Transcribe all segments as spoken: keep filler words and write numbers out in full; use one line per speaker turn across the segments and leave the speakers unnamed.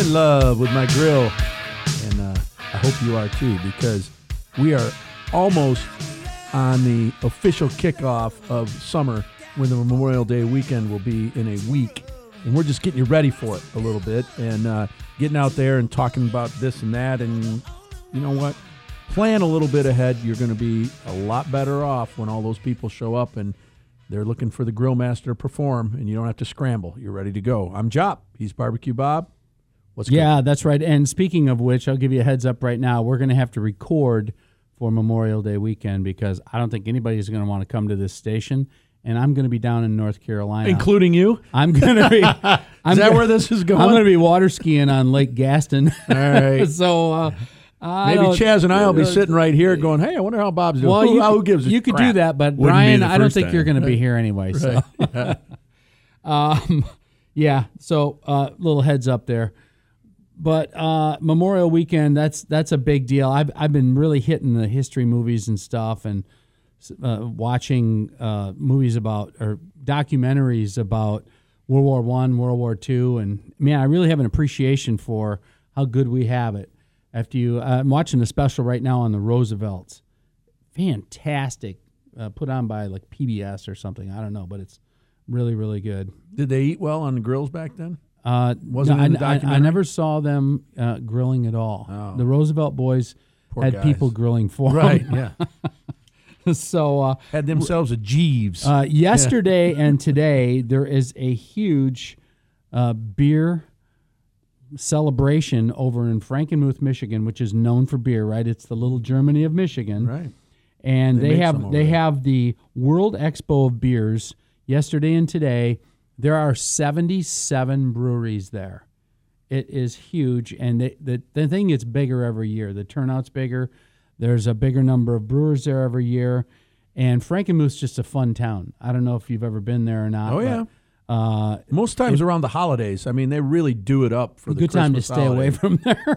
in love with my grill, and uh, I hope you are too, because we are almost on the official kickoff of summer when the Memorial Day weekend will be in a week. And we're just getting you ready for it a little bit and uh, getting out there and talking about this and that. And you know what? Plan a little bit ahead. You're going to be a lot better off when all those people show up and they're looking for the grill master to perform, and you don't have to scramble. You're ready to go. I'm Jop. He's Barbecue Bob. What's good?
Yeah, that's right. And speaking of which, I'll give you a heads up right now. We're going to have to record for Memorial Day weekend because I don't think anybody's going to want to come to this station. And I'm going to be down in North Carolina.
Including you?
I'm going to be. I'm
Is that
gonna,
where this is going?
I'm going to be water skiing on Lake Gaston.
All right.
so uh, I
maybe
don't-
Chaz and I will be sitting right here going, hey, I wonder how Bob's doing.
Well,
who,
you,
who
could-
gives a
you could
crap?
do that, but
Wouldn't be
Brian,
the
I don't
first
think
time.
you're going to be here anyway. So,
Yeah.
um, yeah. So, uh, little heads up there. But uh, Memorial Weekend, that's that's a big deal. I've I've been really hitting the history movies and stuff, and uh, watching uh, movies about or documentaries about World War One, World War Two, and man, I really have an appreciation for how good we have it. After you, uh, I'm watching the special right now on the Roosevelts. Fantastic, uh, put on by like P B S or something. I don't know, but it's really really good.
Did they eat well on the grills back then?
Uh,
Wasn't
no,
in the
I, I, I
documentary?
never saw them uh, grilling at all.
Oh.
The Roosevelt boys
Poor
had
guys.
people grilling for
Right,
them.
yeah.
so uh,
Had themselves a Jeeves.
uh, yesterday and today, there is a huge uh, beer celebration over in Frankenmuth, Michigan, which is known for beer, right? It's the little Germany of Michigan.
right.
And
They
they,
make some
have
over
they
there.
have the World Expo of Beers yesterday and today. There are seventy-seven breweries there. It is huge, and the, the the thing gets bigger every year. The turnout's bigger. There's a bigger number of brewers there every year, and Frankenmuth's just a fun town. I don't know if you've ever been there or not.
Oh,
but,
yeah.
uh,
Most times around the holidays. I mean, they really do it up for
a
the
good time to
Christmas
stay
holiday.
away from there.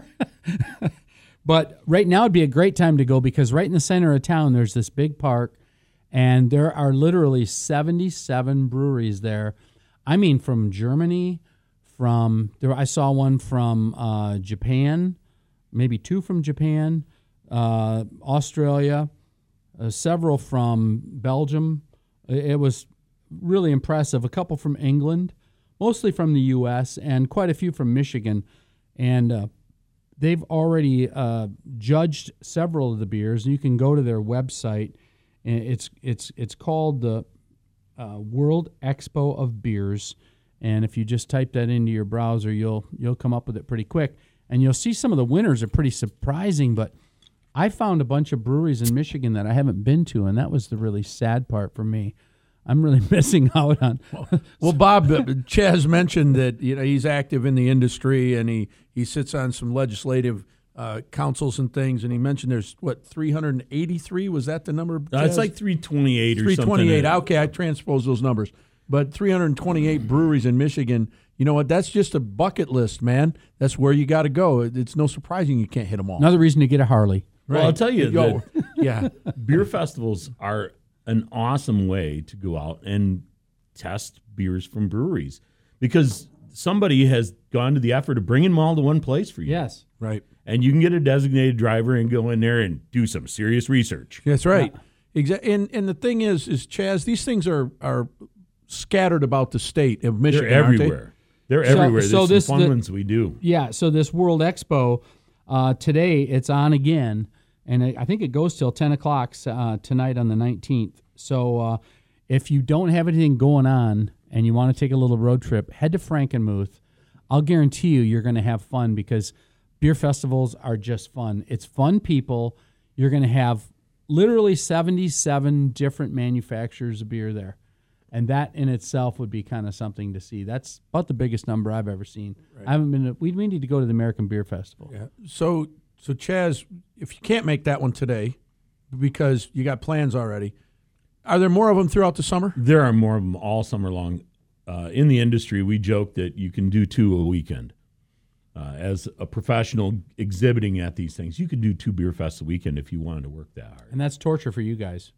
But right now would be a great time to go because right in the center of town there's this big park, and there are literally seventy-seven breweries there. I mean, from Germany, from there. I saw one from uh, Japan, maybe two from Japan, uh, Australia, uh, several from Belgium. It, it was really impressive. A couple from England, mostly from the U S, and quite a few from Michigan. And uh, they've already uh, judged several of the beers. You can go to their website, and it's it's it's called the uh, World Expo of Beers. And if you just type that into your browser, you'll you'll come up with it pretty quick. And you'll see some of the winners are pretty surprising. But I found a bunch of breweries in Michigan that I haven't been to, and that was the really sad part for me. I'm really missing out on.
Well, Bob, uh, Chaz mentioned that you know he's active in the industry and he, he sits on some legislative uh, councils and things. And he mentioned there's what three hundred eighty-three. Was that the number?
Uh, it's
Chaz?
like three twenty-eight or
three
something.
twenty-eight. Okay, I transposed those numbers, but three hundred twenty-eight breweries in Michigan. You know what? That's just a bucket list, man. That's where you got to go. It's no surprising you can't hit them all.
Another reason to get a Harley.
Well, I'll tell you,
Go.
that
yeah.
beer festivals are an awesome way to go out and test beers from breweries because somebody has gone to the effort of bringing them all to one place for you.
Yes.
Right.
And you can get a designated driver and go in there and do some serious research.
That's right. Exactly. And and the thing is, is Chaz, these things are are scattered about the state of Michigan.
They're
aren't they?
everywhere. They're
So-
everywhere.
so
There's
this-
some fun
the-
ones we do.
Yeah, so this World Expo, uh, today it's on again, and I I think it goes till ten o'clock uh, tonight on the nineteenth. So uh, if you don't have anything going on and you want to take a little road trip, head to Frankenmuth. I'll guarantee you you're going to have fun because beer festivals are just fun. It's fun people. You're going to have literally seventy-seven different manufacturers of beer there. And that in itself would be kind of something to see. That's about the biggest number I've ever seen. I haven't been. To, we we need to go to the American Beer Festival.
Yeah. So so Chaz, if you can't make that one today because you got plans already, are there more of them throughout the summer?
There are more of them all summer long. Uh, in the industry, we joke that you can do two a weekend. Uh, as a professional exhibiting at these things, you could do two beer fests a weekend if you wanted to work that hard.
And that's torture for you guys.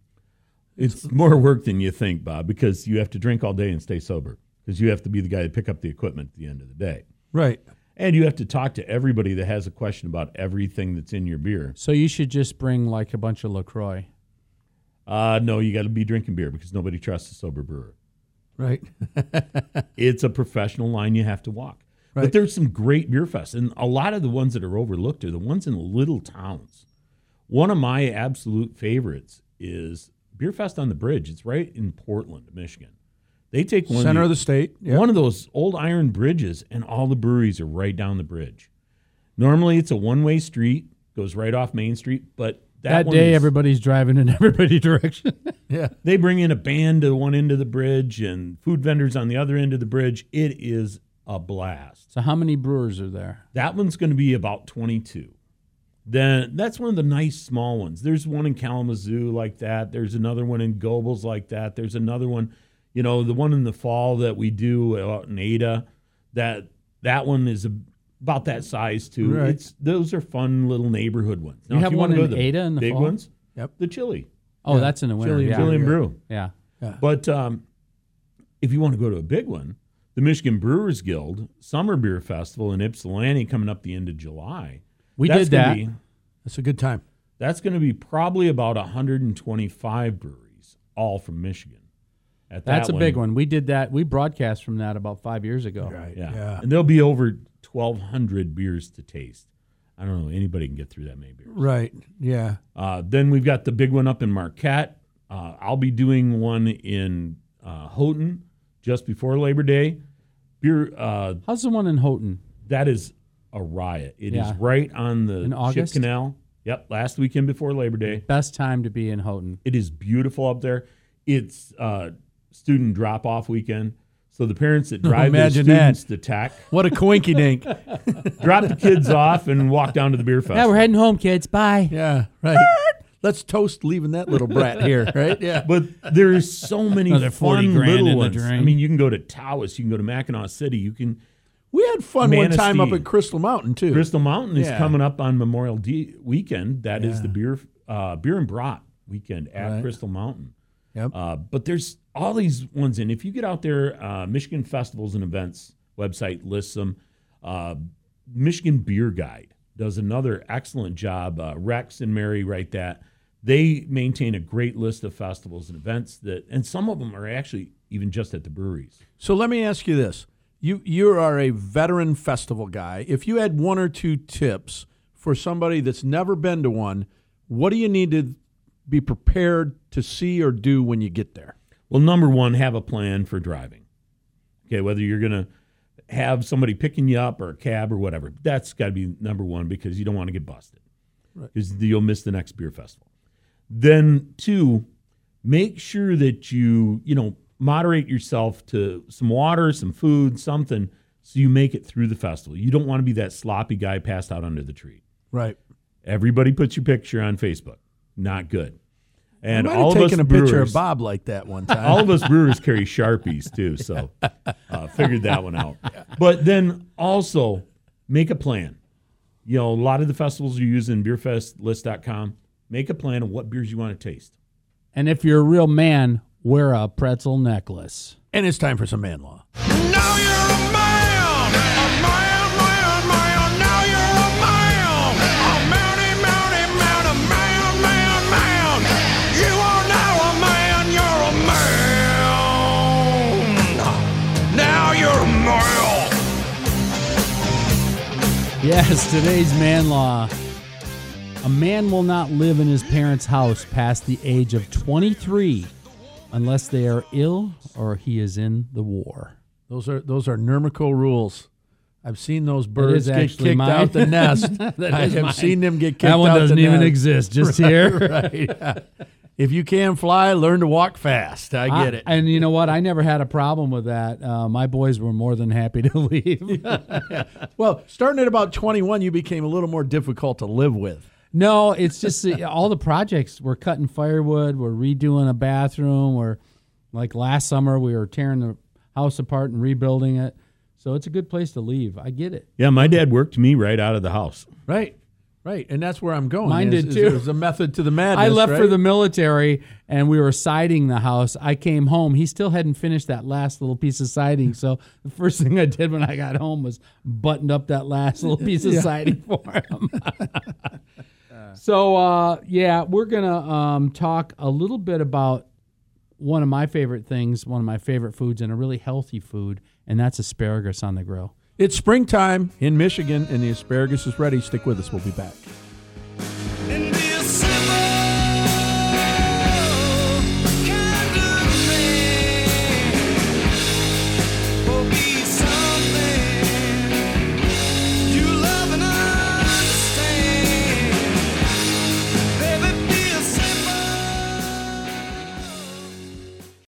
It's more work than you think, Bob, because you have to drink all day and stay sober because you have to be the guy to pick up the equipment at the end of the day.
Right.
And you have to talk to everybody that has a question about everything that's in your beer.
So you should just bring like a bunch of LaCroix.
Uh, no, you got to be drinking beer because nobody trusts a sober brewer.
Right.
It's a professional line you have to walk.
Right.
But there's some great beer fests, and a lot of the ones that are overlooked are the ones in little towns. One of my absolute favorites is Beer Fest on the Bridge. It's right in Portland, Michigan. They take one
Center
of,
of
the,
the state. Yep.
one of those old iron bridges, and all the breweries are right down the bridge. Normally, it's a one-way street, goes right off Main Street, but that,
That
one
day,
is-
everybody's driving in every direction.
Yeah.
they bring in a band to one end of the bridge and food vendors on the other end of the bridge. It is a blast.
So how many brewers are there?
That one's going to be about twenty-two. Then that's one of the nice small ones. There's one in Kalamazoo like that. There's another one in Gobles like that. There's another one, you know, the one in the fall that we do out in Ada. That that one is a, about that size too.
Right.
It's those are fun little neighborhood ones. Now,
You
if
have
wanna
one
go
in
to the
Ada in the
big
fall?
ones.
Yep.
The chili,
Oh,
Yeah.
that's in the winter.
Chili and
yeah.
chili and
yeah.
brew.
yeah.
But um, if you want to go to a big one, the Michigan Brewers Guild Summer Beer Festival in Ypsilanti coming up the end of July.
We
That's
did
gonna
that.
Be,
That's a good time.
that's going to be probably about one hundred twenty-five breweries, all from Michigan. At
That's
that
a big one. We did that. We broadcast from that about five years ago.
Right.
Yeah.
Yeah.
And there'll be over twelve hundred beers to taste. I don't know. Anybody can get through that many beers.
Right. Yeah.
Uh, then we've got the big one up in Marquette. Uh, I'll be doing one in uh, Houghton just before Labor Day. Beer. Uh,
How's the one in Houghton?
that is a riot. It is
Yeah.
right on the
In
Ship
August?
Canal. Yep, last weekend before Labor Day.
Best time to be in Houghton.
It is beautiful up there. It's uh, student drop-off weekend. So the parents that drive their
Imagine that.
students to Tech
What a coinky dink.
drop the kids off and walk down to the beer festival.
heading home, kids. Bye.
Yeah. Right. Let's toast leaving that little brat here. Right. Yeah.
But there's so many
Another forty
fun
grand
little
in the
ones.
drain.
I mean, you can go to Taos, you can go to Mackinac City, you can.
We had fun one time up
Manistee.
at Crystal Mountain too.
Crystal Mountain is
Yeah.
coming up on Memorial D weekend. That is
Yeah.
the beer uh, beer and brat weekend at
Right.
Crystal Mountain.
Yep.
Uh, but there's all these ones, and if you get out there, uh, Michigan Festivals and Events website lists them. Uh, Michigan Beer Guide does another excellent job. Uh, Rex and Mary write that. They maintain a great list of festivals and events that, and some of them are actually even just at the breweries.
So let me ask you this. You you are a veteran festival guy. If you had one or two tips for somebody that's never been to one, what do you need to be prepared to see or do when you get there?
Well, number one, have a plan for driving. Okay, whether you're going to have somebody picking you up or a cab or whatever, that's got to be number one because you don't want to get busted because you'll miss the next beer festival. Then two, make sure that you, you know, moderate yourself to some water, some food, something, so you make it through the festival. You don't want to be that sloppy guy passed out under the tree.
Right.
Everybody puts your picture on Facebook. Not good. And
I might
all
have
of us
taken a picture
brewers-
of Bob like that one time.
all of us brewers carry Sharpies too, so uh, figured that one out. But then also make a plan. You know, a lot of the festivals you use in beer fest list dot com, make a plan of what beers you want to taste.
And if you're a real man, wear a pretzel necklace.
And it's time for some man law.
Now you're a man, a man, man, man. Now you're a man, a manny, manny, man, a man, man, man. You are now a man, you're a man. Now you're a man.
Yes, today's man law. A man will not live in his parents' house past the age of twenty-three unless they are ill or he is in the war.
Those are those are Nurmico rules. I've seen those birds get
actually
kicked
mine.
out the nest.
That
I
is
have
mine.
seen them get kicked
That one
out
doesn't
the
even
nest.
exist, just here.
Right. Yeah. If you can fly, learn to walk fast. I get
I-
it.
And you know what? I never had a problem with that. Uh, my boys were more than happy to leave.
Well, starting at about twenty-one, you became a little more difficult to live with.
No, it's just uh, all the projects. We're cutting firewood. We're redoing a bathroom. We're like last summer, we were tearing the house apart and rebuilding it. So it's a good place to leave. I get it.
Yeah, my dad worked me right out of the house.
Right. Right, and that's where I'm going.
Mine
is-
did
is
too.
There's a method to the madness.
I left for
right?
the military, and we were siding the house. I came home. He still hadn't finished that last little piece of siding. So the first thing I did when I got home was buttoned up that last little piece of siding for him. so, uh, yeah, we're going to um, talk a little bit about one of my favorite things, one of my favorite foods, and a really healthy food, and that's asparagus on the grill.
It's springtime in Michigan, and the asparagus is ready. Stick with us. We'll be back.